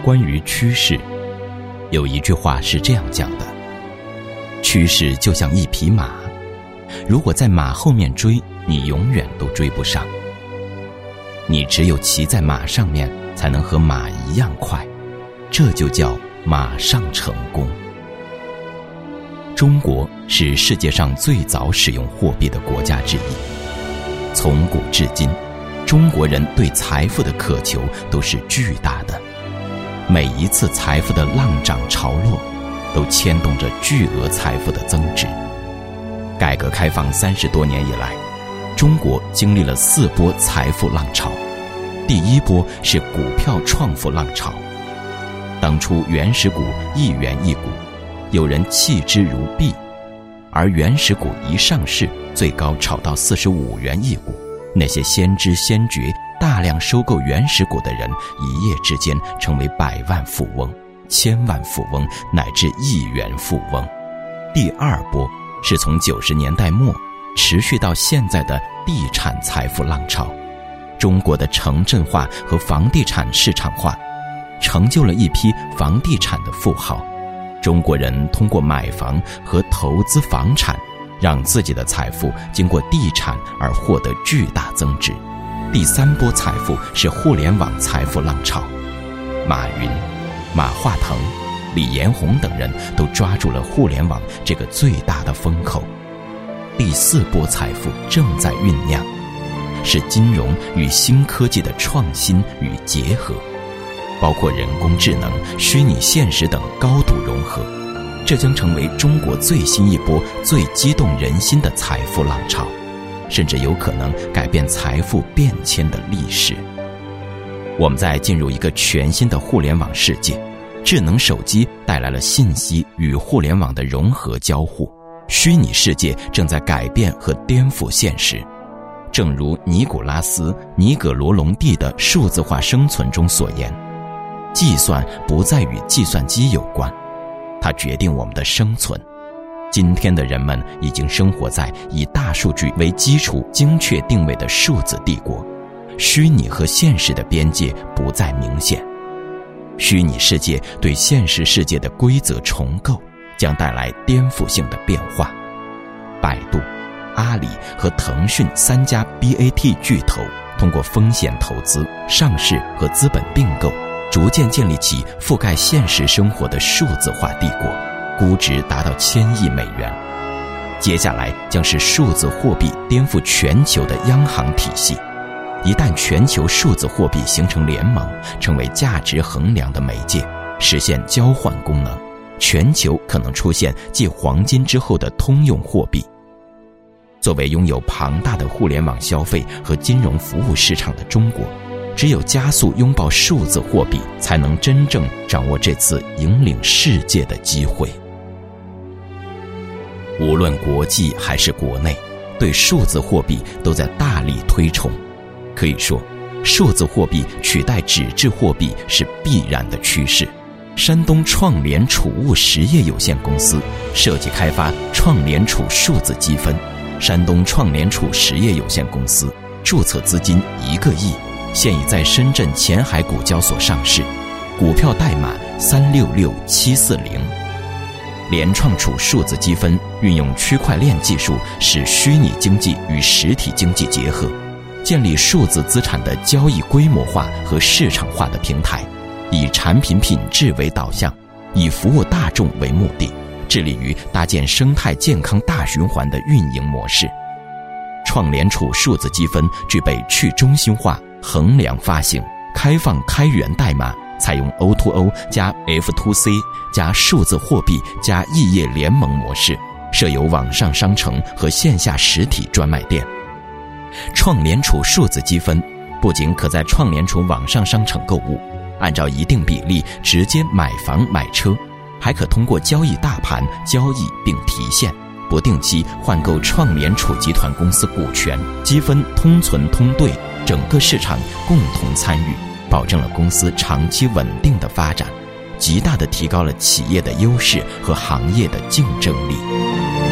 关于趋势。有一句话是这样讲的：趋势就像一匹马，如果在马后面追，你永远都追不上。你只有骑在马上面，才能和马一样快，这就叫马上成功。中国是世界上最早使用货币的国家之一，从古至今，中国人对财富的渴求都是巨大的，每一次财富的浪涨潮落，都牵动着巨额财富的增值。改革开放30多年以来，中国经历了4波财富浪潮。第一波是股票创富浪潮，当初原始股1元1股，有人弃之如敝，而原始股一上市，最高炒到45元1股。那些先知先觉大量收购原始股的人，一夜之间成为100万富翁、1000万富翁乃至亿元富翁。第二波是从90年代末持续到现在的地产财富浪潮。中国的城镇化和房地产市场化，成就了一批房地产的富豪。中国人通过买房和投资房产，让自己的财富经过地产而获得巨大增值。第3波财富是互联网财富浪潮，马云、马化腾、李彦宏等人都抓住了互联网这个最大的风口。第4波财富正在酝酿，是金融与新科技的创新与结合，包括人工智能、虚拟现实等高度融合，这将成为中国最新一波最激动人心的财富浪潮，甚至有可能改变财富变迁的历史。我们在进入一个全新的互联网世界，智能手机带来了信息与互联网的融合交互，虚拟世界正在改变和颠覆现实。正如尼古拉斯·尼葛罗隆蒂的数字化生存中所言，计算不再与计算机有关，它决定我们的生存。今天的人们已经生活在以大数据为基础精确定位的数字帝国，虚拟和现实的边界不再明显。虚拟世界对现实世界的规则重构将带来颠覆性的变化。百度、阿里和腾讯3家 BAT 巨头通过风险投资、上市和资本并购，逐渐建立起覆盖现实生活的数字化帝国，估值达到1000亿美元。接下来将是数字货币颠覆全球的央行体系。一旦全球数字货币形成联盟，成为价值衡量的媒介，实现交换功能，全球可能出现继黄金之后的通用货币。作为拥有庞大的互联网消费和金融服务市场的中国，只有加速拥抱数字货币，才能真正掌握这次引领世界的机会。无论国际还是国内，对数字货币都在大力推崇。可以说，数字货币取代纸质货币是必然的趋势。山东创联储物实业有限公司设计开发创联储数字积分，山东创联储实业有限公司注册资金1个亿，现已在深圳前海股交所上市，股票代码366740。联创储数字积分运用区块链技术，使虚拟经济与实体经济结合，建立数字资产的交易规模化和市场化的平台，以产品品质为导向，以服务大众为目的，致力于搭建生态健康大循环的运营模式。创联储数字积分具备去中心化、衡量发行、开放开源代码，采用 O2O 加 F2C 加数字货币加异业联盟模式，设有网上商城和线下实体专卖店。创联储数字积分不仅可在创联储网上商城购物，按照一定比例直接买房买车，还可通过交易大盘交易并提现，不定期换购创联储集团公司股权，积分通存通兑，整个市场共同参与，保证了公司长期稳定的发展，极大地提高了企业的优势和行业的竞争力。